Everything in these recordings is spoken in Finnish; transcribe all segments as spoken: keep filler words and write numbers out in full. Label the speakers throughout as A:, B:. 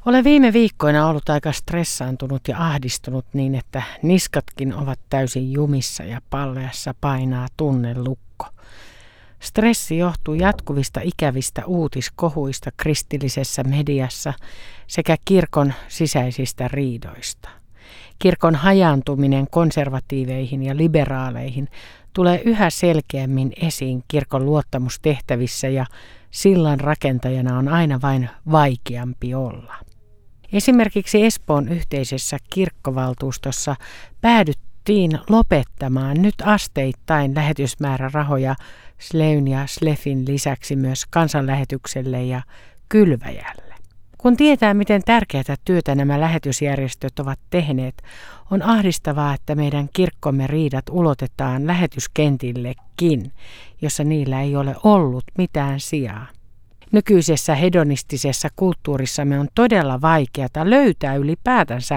A: Olen viime viikkoina ollut aika stressaantunut ja ahdistunut niin, että niskatkin ovat täysin jumissa ja palleassa painaa tunnelukko. Stressi johtuu jatkuvista ikävistä uutiskohuista kristillisessä mediassa sekä kirkon sisäisistä riidoista. Kirkon hajaantuminen konservatiiveihin ja liberaaleihin tulee yhä selkeämmin esiin kirkon luottamustehtävissä ja sillan rakentajana on aina vain vaikeampi olla. Esimerkiksi Espoon yhteisessä kirkkovaltuustossa päädyttiin lopettamaan nyt asteittain lähetysmäärärahoja Sleyn ja Slefin lisäksi myös kansanlähetykselle ja Kylväjälle. Kun tietää, miten tärkeää työtä nämä lähetysjärjestöt ovat tehneet, on ahdistavaa, että meidän kirkkomme riidat ulotetaan lähetyskentillekin, jossa niillä ei ole ollut mitään sijaa. Nykyisessä hedonistisessa kulttuurissamme on todella vaikeata löytää ylipäätänsä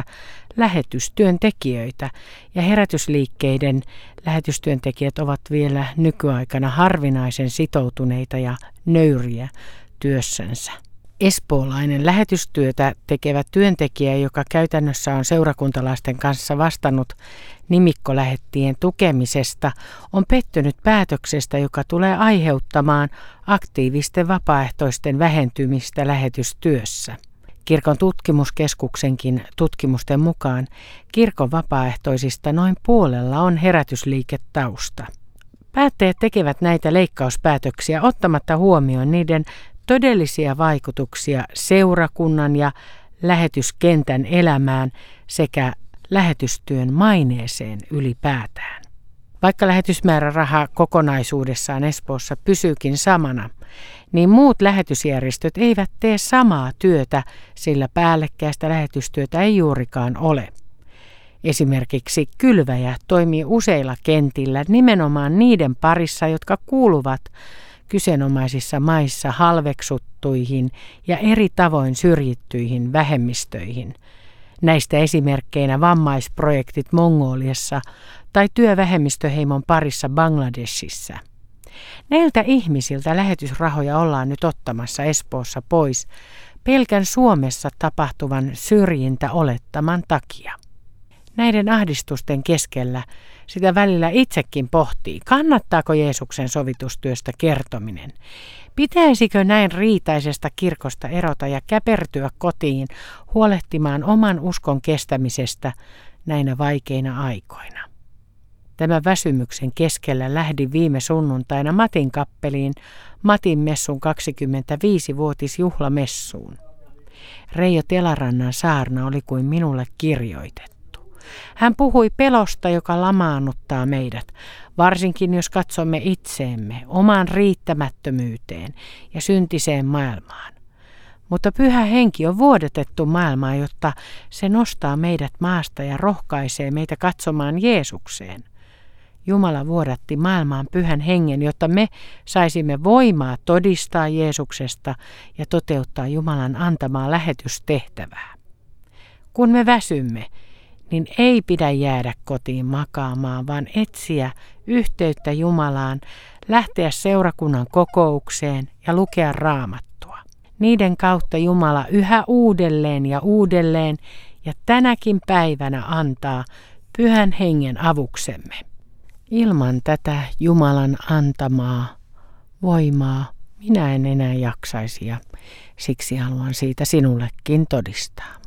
A: lähetystyöntekijöitä, ja herätysliikkeiden lähetystyöntekijät ovat vielä nykyaikana harvinaisen sitoutuneita ja nöyriä työssänsä. Espoolainen lähetystyötä tekevä työntekijä, joka käytännössä on seurakuntalaisten kanssa vastannut nimikkolähettien tukemisesta, on pettynyt päätöksestä, joka tulee aiheuttamaan aktiivisten vapaaehtoisten vähentymistä lähetystyössä. Kirkon tutkimuskeskuksenkin tutkimusten mukaan kirkon vapaaehtoisista noin puolella on herätysliiketausta. Päättäjät tekevät näitä leikkauspäätöksiä ottamatta huomioon niiden todellisia vaikutuksia seurakunnan ja lähetyskentän elämään sekä lähetystyön maineeseen ylipäätään. Vaikka lähetysmääräraha kokonaisuudessaan Espoossa pysyykin samana, niin muut lähetysjärjestöt eivät tee samaa työtä, sillä päällekkäistä lähetystyötä ei juurikaan ole. Esimerkiksi Kylväjä toimii useilla kentillä nimenomaan niiden parissa, jotka kuuluvat kyseenomaisissa maissa halveksuttuihin ja eri tavoin syrjittyihin vähemmistöihin. Näistä esimerkkeinä vammaisprojektit Mongoliassa tai työvähemmistöheimon parissa Bangladeshissa. Näiltä ihmisiltä lähetysrahoja ollaan nyt ottamassa Espoossa pois pelkän Suomessa tapahtuvan syrjintäolettaman takia. Näiden ahdistusten keskellä sitä välillä itsekin pohtii, kannattaako Jeesuksen sovitustyöstä kertominen. Pitäisikö näin riitaisesta kirkosta erota ja käpertyä kotiin huolehtimaan oman uskon kestämisestä näinä vaikeina aikoina. Tämän väsymyksen keskellä lähdin viime sunnuntaina Matin kappeliin Matin messun kaksikymmentäviisivuotisjuhlamessuun. Reijo Telarannan saarna oli kuin minulle kirjoitettu. Hän puhui pelosta, joka lamaannuttaa meidät, varsinkin jos katsomme itseemme, omaan riittämättömyyteen ja syntiseen maailmaan. Mutta Pyhä Henki on vuodatettu maailmaan, jotta se nostaa meidät maasta ja rohkaisee meitä katsomaan Jeesukseen. Jumala vuodatti maailmaan Pyhän Hengen, jotta me saisimme voimaa todistaa Jeesuksesta ja toteuttaa Jumalan antamaa lähetystehtävää. Kun me väsymme, niin ei pidä jäädä kotiin makaamaan, vaan etsiä yhteyttä Jumalaan, lähteä seurakunnan kokoukseen ja lukea Raamattua. Niiden kautta Jumala yhä uudelleen ja uudelleen ja tänäkin päivänä antaa Pyhän Hengen avuksemme. Ilman tätä Jumalan antamaa voimaa minä en enää jaksaisi ja siksi haluan siitä sinullekin todistaa.